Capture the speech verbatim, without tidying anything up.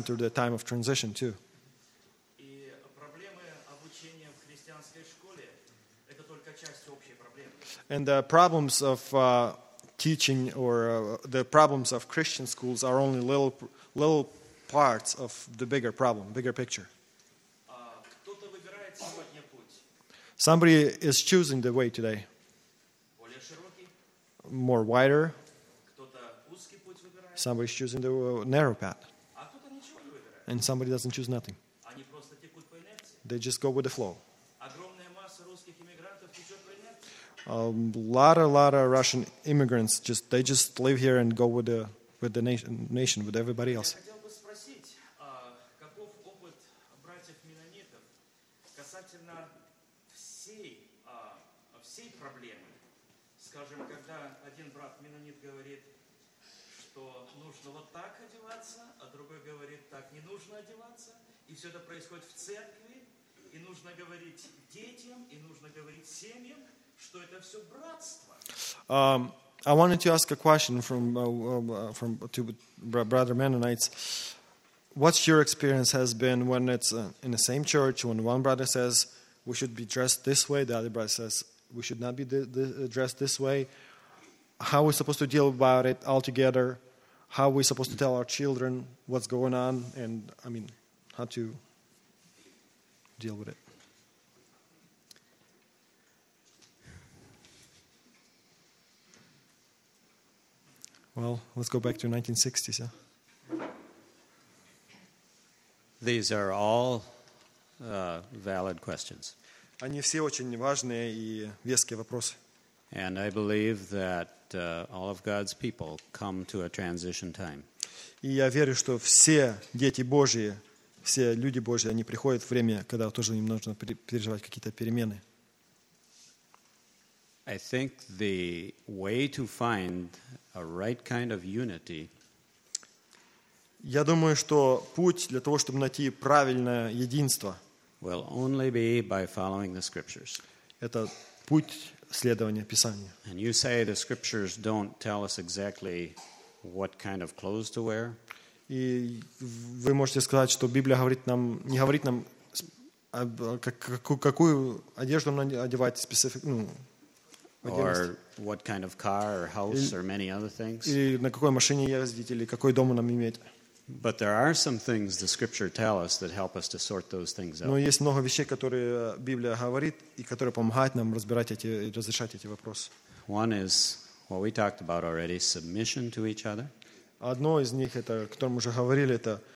through the time of transition too. И проблемы обучения в христианской школе – это только часть общей проблемы. And the problems of uh, teaching or uh, the problems of Christian schools are only little little parts of the bigger problem, bigger picture. А кто-то выбирает сегодня путь Somebody is choosing the way today, более широкий, more wider. кто-то узкий путь выбирает, Somebody's choosing the uh, narrow path, а кто-то ничего не выбирает. and somebody doesn't choose nothing. Они просто текут по инерции. They just go with the flow. Огромная масса русских иммигрантов течет по инерции. A lot, a lot of Russian immigrants just they just live here and go with the with the nation, nation with everybody Я else. хотел бы спросить, а каков опыт братьев-менонитов касательно всей, а, всей проблемы? Скажем, когда один брат-менонит говорит, что нужно вот так одеваться, а другой говорит, так не нужно одеваться, и все это происходит в церкви, и нужно говорить детям, и нужно говорить семьям, что это все братство. Um, I wanted to ask a question from uh, uh, from to brother Mennonites. What's your experience has been when it's uh, in the same church when one brother says we should be dressed this way, the other brother says we should not be the, the, dressed this way? How are we supposed to deal about it all together? How are we supposed to tell our children what's going on, and I mean, how to deal with it? Well, let's go back to nineteen sixties. Yeah? These are all uh, valid questions. Они все очень важные и веские вопросы. And I believe that uh, all of God's people come to a transition time. И я верю, что все дети Божьи, все люди Божьи, они приходят в время, когда тоже им нужно переживать какие-то перемены. I think the way to find a right kind of unity Я думаю, что путь для того, чтобы найти правильное единство, will only be by following the scriptures. это путь следования Писанию. And you say the scriptures don't tell us exactly what kind of clothes to wear. И вы можете сказать, что Библия говорит нам, не говорит нам, какую одежду нам одевать, специфик, ну, Or what kind of car or house or many other things. или на какой машине ездить, или какой дом нам иметь. But there are some things the scripture tell us that help us to sort those things Но out. есть много вещей, которые Библия говорит, и которые помогают нам разбирать эти, и разрешать эти вопросы. One is what we talked about already, submission to each other. Одно из них, это, о котором мы уже говорили, это